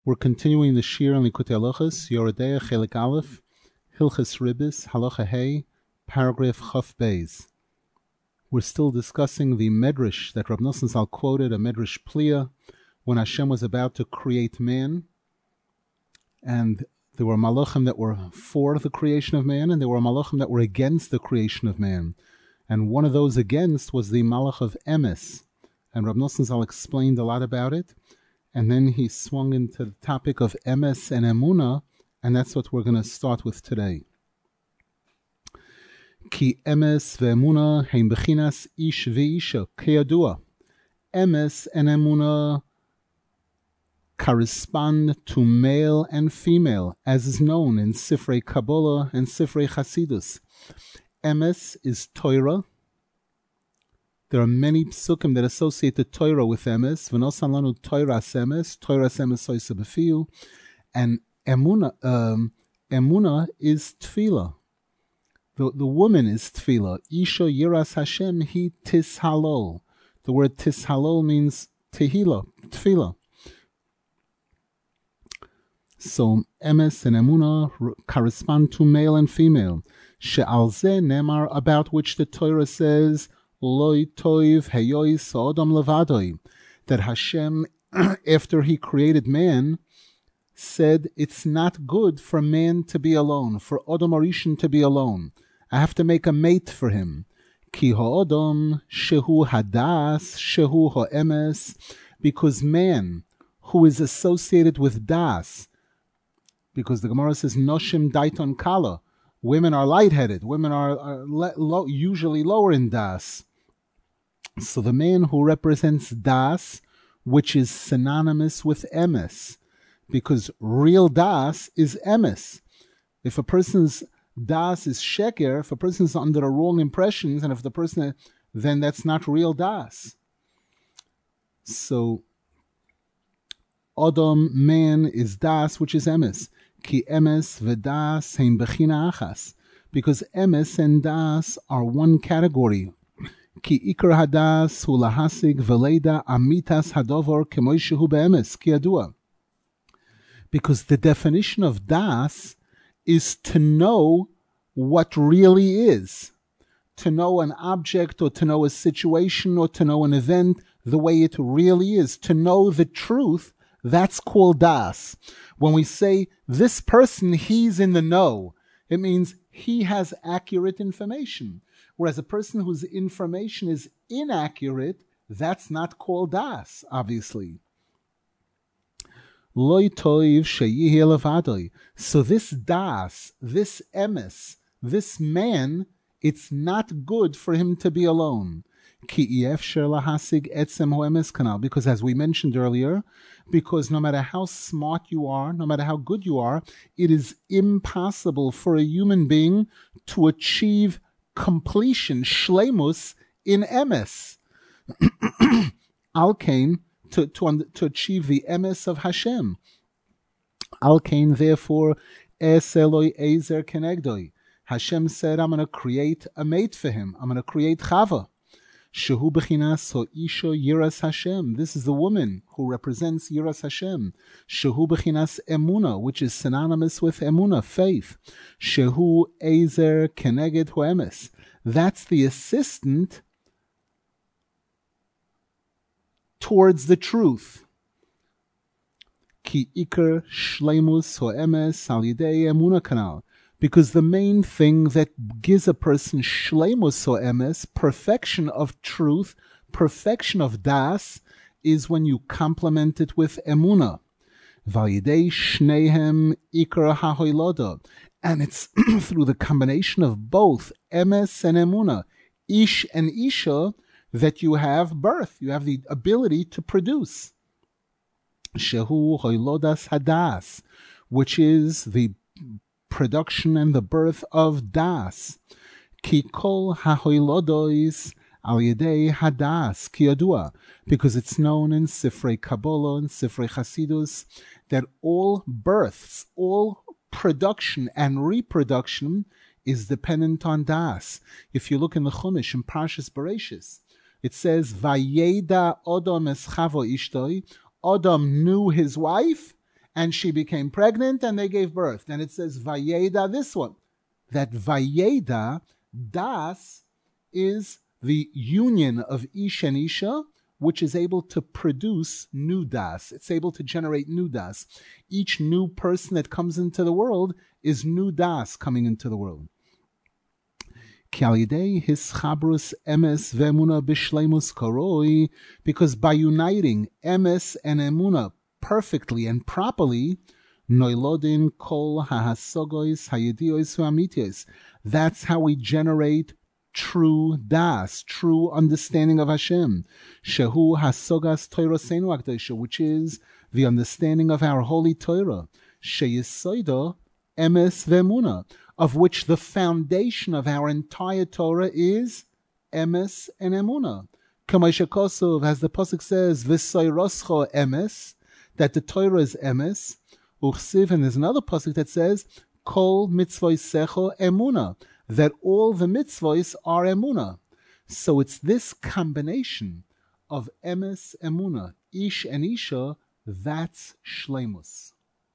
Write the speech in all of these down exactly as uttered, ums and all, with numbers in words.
We're continuing the Shir on Likutei Halachos, Yoredeya Chelik Aleph, Hilchos Ribis, Halacha Hey, paragraph Chaf Beis. We're still discussing the Medrash that Rav Nosson Zal quoted, a Medrash Pliya, when Hashem was about to create man, and there were malachim that were for the creation of man, and there were malachim that were against the creation of man. And one of those against was the malach of Emes. And Rav Nosson Zal explained a lot about it. And then he swung into the topic of Emes and Emunah, and that's what we're going to start with today. Ki Emes ve'Emunah heim bechinas ish ve'isha keyadua. Emes and Emunah correspond to male and female, as is known in Sifrei Kabbalah and Sifrei Chasidus. Emes is Torah. There are many psukim that associate the Torah with Emes. V'nosan lanu Torahs Emes, Torahs Emes soisa b'fiyu. And Emunah, um, Emunah is Tefillah. The, the woman is Tefillah. Isha yiras Hashem hi tishalol. The word tishalol means tehillah, Tefillah. So Emes and Emunah correspond to male and female. She'al zeh nemar, about which the Torah says, Loi toiv heyois sodom levadoi, that Hashem, after He created man, said it's not good for man to be alone, for Odom Arishon to be alone. I have to make a mate for him. Ki ha'odom shehu hadas shehu ha'emes, because man, who is associated with das, because the Gemara says noshim daiton kala, women are lightheaded, women are, are le- low, usually lower in das. So the man who represents das, which is synonymous with emes, because real das is emes. If a person's das is sheker, if a person's under the wrong impressions, and if the person, then that's not real das. So Odom, man, is das, which is emes. Ki emes v'das heim bechina achas, because emes and das are one category. Ki ikar hadas hu lahasig v'leida amitas hadovor kemoi shehu be'emes ki yadua. Because the definition of das is to know what really is, to know an object or to know a situation or to know an event the way it really is, to know the truth. That's called das. When we say this person, he's in the know, it means he has accurate information. Whereas a person whose information is inaccurate, that's not called das, obviously. Loi toiv sheyihi levadoi. So this das, this emes, this man, it's not good for him to be alone. Ki yefsher lahasig etzem ho'emes kanal. Because as we mentioned earlier, because no matter how smart you are, no matter how good you are, it is impossible for a human being to achieve completion, shleimus, in emes. Al-Kain, to, to, to achieve the emes of Hashem. Al-Kain, therefore, es eloi ezer kenegdoi. Hashem said, I'm going to create a mate for him. I'm going to create Chava. Shehu bechinas ho'isha yiras Hashem. This is the woman who represents yiras Hashem. Shehu bechinas emuna, which is synonymous with emuna, faith. Shehu ezer keneged ho'emes. That's the assistant towards the truth. Ki ikar shleimus ho'emes al yidei emuna kanal. Because the main thing that gives a person shleimus ho'emes, perfection of truth, perfection of das, is when you complement it with emuna. V'al shneihem ikar ha'hoiloda. And it's through the combination of both emes and emuna, ish and isha, that you have birth. You have the ability to produce. Shehu hoilodas hadas, which is the production and the birth of das. Ki kol hahoilodois al yedei hadas ki yadua, because it's known in Sifrei Kabbalah and Sifrei Chasidus that all births, all production and reproduction is dependent on das. If you look in the Chumash in Parshas Bereishis, it says Vayeda Odom es Chavo Ishtoi. Odom knew his wife, and she became pregnant, and they gave birth. And it says Vayeda, this one. That Vayeda, Das, is the union of Ish and Isha, which is able to produce new Das. It's able to generate new Das. Each new person that comes into the world is new Das coming into the world. Because by uniting emes and emuna perfectly and properly, that's how we generate true das, true understanding of Hashem. Shehu hasogas Torah akdosha, which is the understanding of our holy Torah. Sheyisoida emes ve'emuna, of which the foundation of our entire Torah is emes and emuna. K'moshe Kosov, as the pasuk says, v'soiroscho emes, that the Torah is emes. Uchsiv, and there's another pasuk that says, kol mitzvoisecho emuna, that all the mitzvahs are emuna. So it's this combination of emes, emuna, ish and isha, that's shleimus.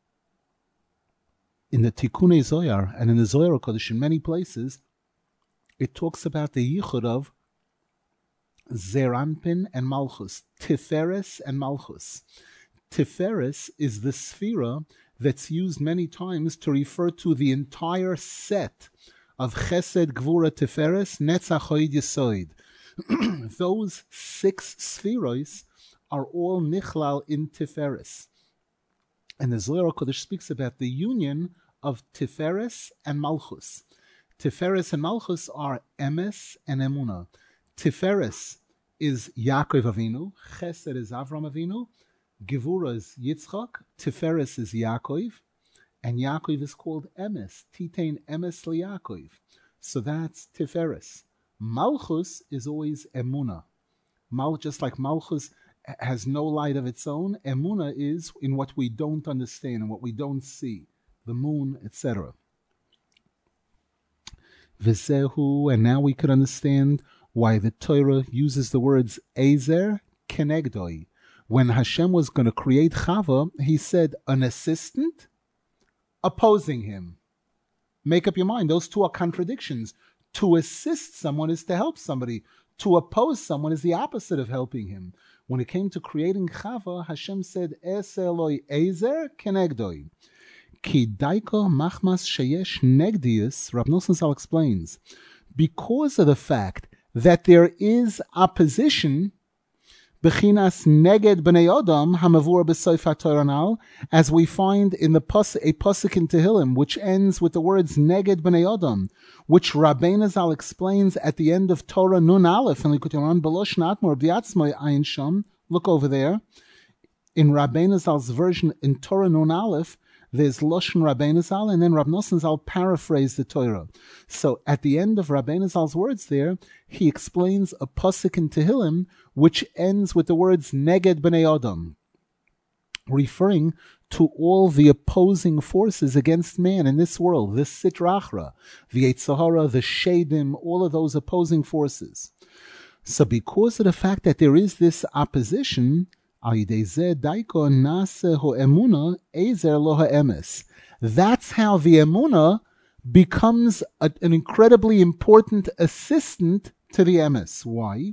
In the Tikkunei Zohar and in the Zohar Kodesh, in many places, it talks about the yichud of Zeranpin and Malchus, Tiferes and Malchus. Tiferes is the sphera that's used many times to refer to the entire set of Chesed, Gvura, Tiferes, Netzach, Hod, Yesod. Those six spheros are all nichlal in Tiferes. And the Zohar Kodesh speaks about the union of Tiferes and Malchus. Tiferes and Malchus are Emes and Emuna. Tiferes is Yaakov Avinu, Chesed is Avram Avinu, Gevura is Yitzchak, Tiferes is Yaakov, and Yaakov is called Emes, Titain Emes LeYaakov. So that's Tiferes. Malchus is always Emuna. Mal, just like Malchus has no light of its own, Emuna is in what we don't understand and what we don't see, the moon, et cetera. V'zehu, and now we could understand why the Torah uses the words Ezer Kenegdoi. When Hashem was going to create Chava, he said, an assistant opposing him. Make up your mind, those two are contradictions. To assist someone is to help somebody. To oppose someone is the opposite of helping him. When it came to creating Chava, Hashem said, Es Eloi Ezer Kenegdoi. Ki daiko machmas sheyesh negdius, Rav Nosson Zal explains, because of the fact that there is opposition, Bechinas neged b'nei Adam hamavur b'soif HaTorah anal, as we find in the pos- a pasuk in Tehillim, which ends with the words neged b'nei Adam, which Rabbeinu Zal explains at the end of Torah Nun Aleph, and Likutei Moharan Belosh Natmor B'yatzmai Ayin Sham. Look over there. In Rabbeinu Zal's version in Torah Nun Aleph, there's Loshen Rabbeinu Zal, and then Rav Nosson Zal paraphrased the Torah. So at the end of Rabbeinu Zal's words there, he explains a pasuk in Tehillim which ends with the words Neged B'nei Adam, referring to all the opposing forces against man in this world, the Sitra Achra, the Yetzer Hara, the Shedim, all of those opposing forces. So because of the fact that there is this opposition, that's how the Emunah becomes a, an incredibly important assistant to the emes. Why?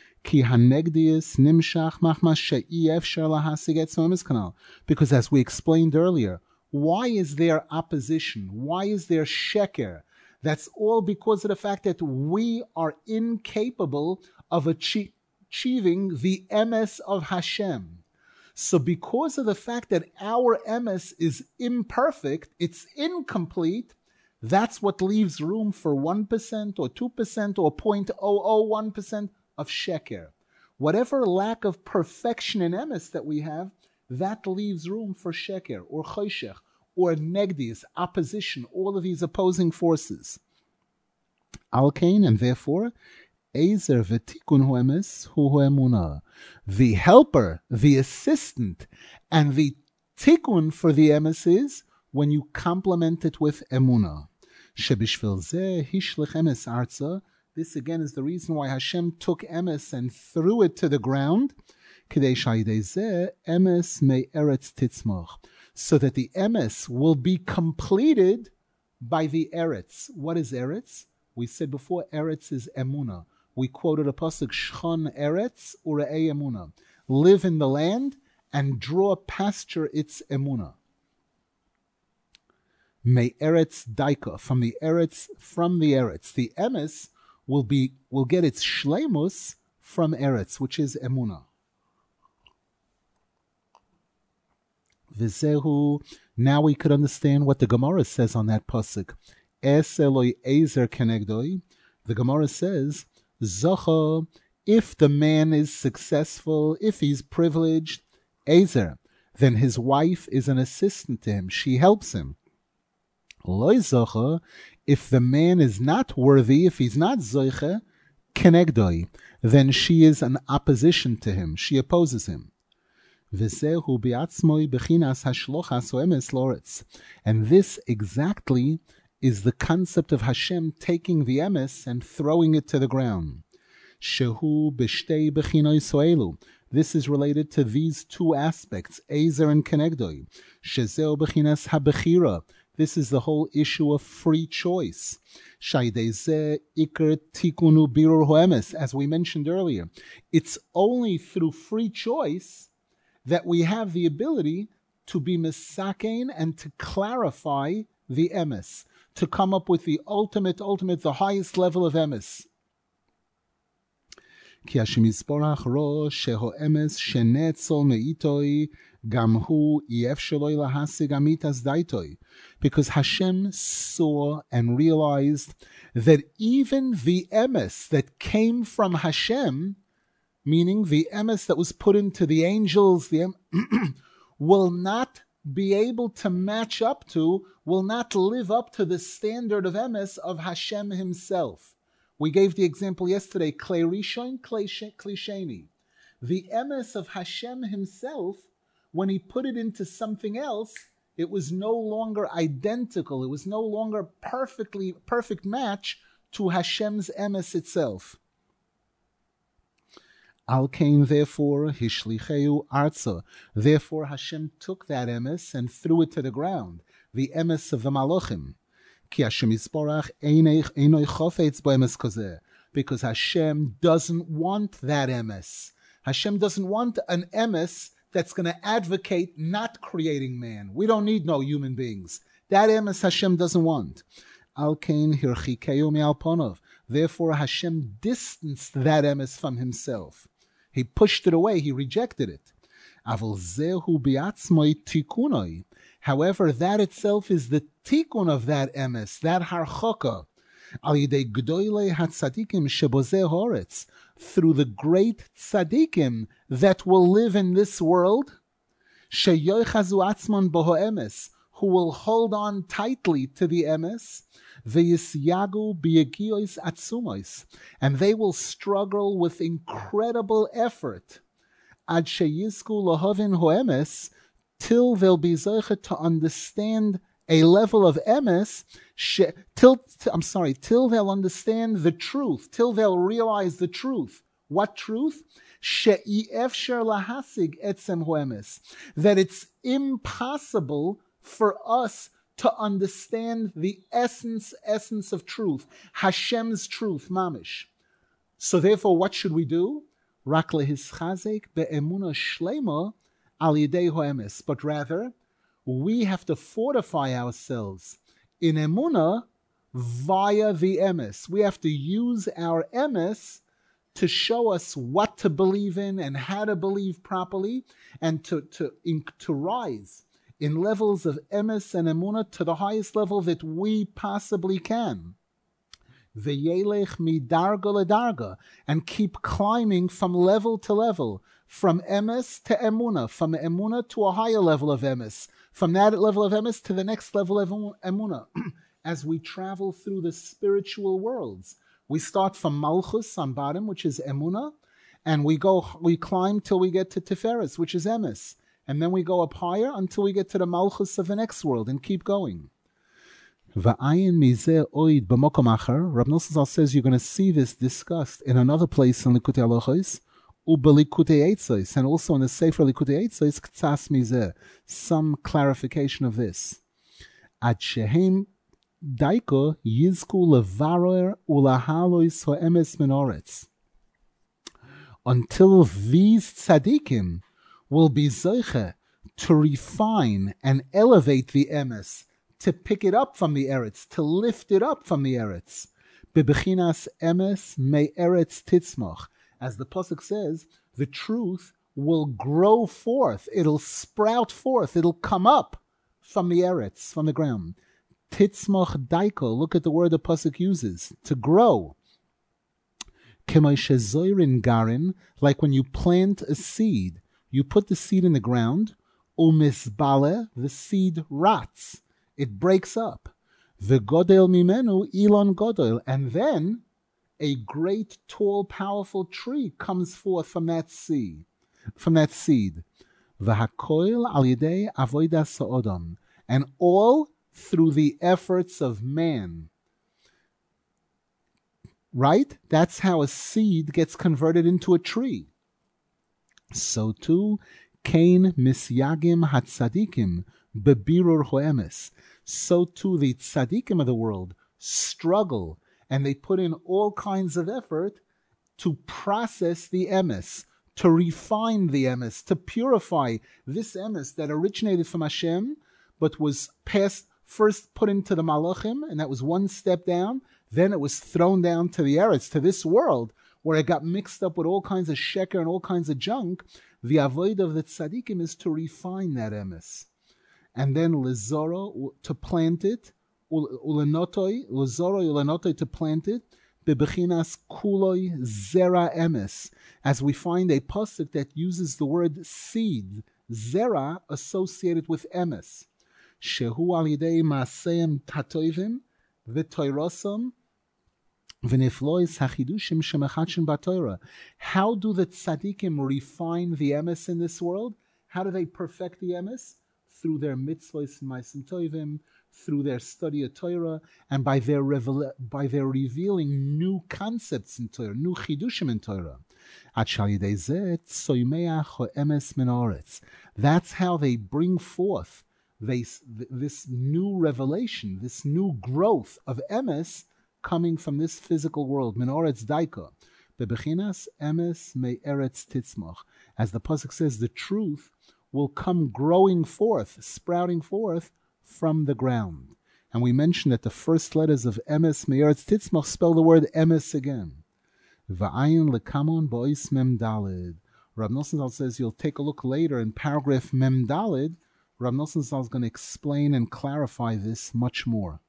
Because as we explained earlier, why is there opposition? Why is there sheker? That's all because of the fact that we are incapable of achieving achieving the emes of Hashem. So because of the fact that our emes is imperfect, it's incomplete, that's what leaves room for one percent or two percent or zero point zero zero one percent of sheker. Whatever lack of perfection in emes that we have, that leaves room for sheker or choshech or negdis, opposition, all of these opposing forces. Alkain, and therefore, Ezer v'tikun hu emes hu hu emunah. The helper, the assistant, and the tikun for the emes is when you complement it with emunah. Shebishvil zeh hishlech emes arza. This again is the reason why Hashem took emes and threw it to the ground. Kidei shaydei zeh emes me eretz titzmach, so that the emes will be completed by the eretz. What is eretz? We said before, eretz is emuna. We quoted a pasuk, Shchon eretz ure'ei emuna. Live in the land and draw pasture its emuna. Me eretz daika, from the eretz, from the eretz. The emes will be will get its shleimus from eretz, which is emuna. V'zehu, now we could understand what the Gemara says on that pasuk. Es eloi ezer kenegdoi. The Gemara says, Zocha, if the man is successful, if he's privileged, ezer, then his wife is an assistant to him. She helps him. Loi zocha, if the man is not worthy, if he's not zoiche, kenegdoi, then she is an opposition to him. She opposes him. V'zehu bi'atzmoi bechinas hashlochas oemes loretz. And this exactly is the concept of Hashem taking the emes and throwing it to the ground. Shehu b'shtei bechinoi soelu. This is related to these two aspects, ezer and kenegdoi. Shezeu bechinas habechira. This is the whole issue of free choice. Shaydei iker tikunu birur hoemes, as we mentioned earlier. It's only through free choice that we have the ability to be misakein and to clarify the emes, to come up with the ultimate, ultimate, the highest level of emes. Ki Hashem yisborach ro sheho emes shenetzol meitoi gamhu ief sheloi lahasig amitas daitoi. Because Hashem saw and realized that even the emes that came from Hashem, meaning the emes that was put into the angels, the em- will not be able to match up to, will not live up to the standard of emes of Hashem himself. We gave the example yesterday, Klei Rishon, Klei Sheni. The emes of Hashem himself, when he put it into something else, it was no longer identical. It was no longer perfectly perfect match to Hashem's emes itself. Al kain, therefore, hishlicheu arza. Therefore, Hashem took that emes and threw it to the ground, the emes of the Malachim. Ki Hashem yisborach einoi chofetz bo emes kozeh. Because Hashem doesn't want that emes. Hashem doesn't want an emes that's going to advocate not creating man. We don't need no human beings. That emes Hashem doesn't want. Al kain hirchikeu me'al ponov. Therefore, Hashem distanced that emes from himself. He pushed it away. He rejected it. Aval zehu biatzmoi tikunoi. However, that itself is the tikkun of that emes, that harchoka. Al yidei gdoilei hatzadikim shebozeh horetz. Through the great tzadikim that will live in this world, sheyochazu atzman boho emes, who will hold on tightly to the emes, v'yisyagu b'yegiyos atzumois, and they will struggle with incredible effort, ad sheyizku lohovin hoemes, till they'll be zoche to understand a level of emes, she, till, I'm sorry, till they'll understand the truth, till they'll realize the truth. What truth? She'efsher lahasig etzem hoemes, that it's impossible for us to understand the essence, essence of truth, Hashem's truth, mamish. So therefore, what should we do? Rak lehischazek be'emuna shlema al yidei hoemes. But rather, we have to fortify ourselves in emuna via the emes. We have to use our emes to show us what to believe in and how to believe properly, and to to, in, to rise in levels of emes and emuna to the highest level that we possibly can. V'yelech midarga ledarga, and keep climbing from level to level, from emes to emuna, from emuna to a higher level of emes, from that level of emes to the next level of emuna. As we travel through the spiritual worlds, we start from malchus on bottom, which is emuna, and we go, we climb till we get to tiferes, which is emes. And then we go up higher until we get to the malchus of the next world and keep going. V'ayin mizeh oid b'mokom acher. Rav Nosson says you're going to see this discussed in another place in Likutei Halachos. Ubelikutei Eitzos, and also in the Sefer Likutei Eitzos, Ktsas Mizeh, some clarification of this. Ad shehem daiko yizku levarer ulahalois ho'emes menoretz. Until these tzaddikim will be zoche to refine and elevate the emes, to pick it up from the eretz, to lift it up from the eretz. Bebechinas emes me eretz titzmoch. As the pasuk says, the truth will grow forth. It'll sprout forth. It'll come up from the eretz, from the ground. Titzmoch daiko. Look at the word the pasuk uses, to grow. K'moshe zoirin garin, like when you plant a seed, you put the seed in the ground. Umisbale, the seed rots. It breaks up. V'godel mimenu ilon godel, and then a great, tall, powerful tree comes forth from that seed. From that seed. V'hakoil al yedei avodas ha'odam, and all through the efforts of man. Right? That's how a seed gets converted into a tree. So too, Kain misyagim hatzadikim bebirur hoemes. So too the tzadikim of the world struggle, and they put in all kinds of effort to process the emes, to refine the emes, to purify this emes that originated from Hashem, but was passed, first put into the malachim, and that was one step down. Then it was thrown down to the eretz, to this world, where it got mixed up with all kinds of sheker and all kinds of junk. The avoid of the tzaddikim is to refine that emes. And then lezoro, to plant it, ulenotoi, lezoro ulenotoi, to plant it, bebechinas kuloi zera emes, as we find a pasuk that uses the word seed, zera, associated with emes. Shehu al yidei maaseim tatoivim, v'toirosam, v'niflois hachidushim shemechatshim b'Torah. How do the tzaddikim refine the emes in this world? How do they perfect the emes? Through their mitzvos and ma'asim tovim, through their study of Torah, and by their revel- by their revealing new concepts in Torah, new chidushim in Torah. That's how they bring forth they, this new revelation, this new growth of emes coming from this physical world. Menoretz daika, bebechinas emes me eretz titzmoch. As the pasuk says, the truth will come growing forth, sprouting forth from the ground. And we mentioned that the first letters of emes me'eretz titzmoch spell the word emes again. Va'ayin lekamon bo'is mem dalid. Rav Nosson Zal says, you'll take a look later in paragraph mem dalid. Rav Nosson Zal is going to explain and clarify this much more.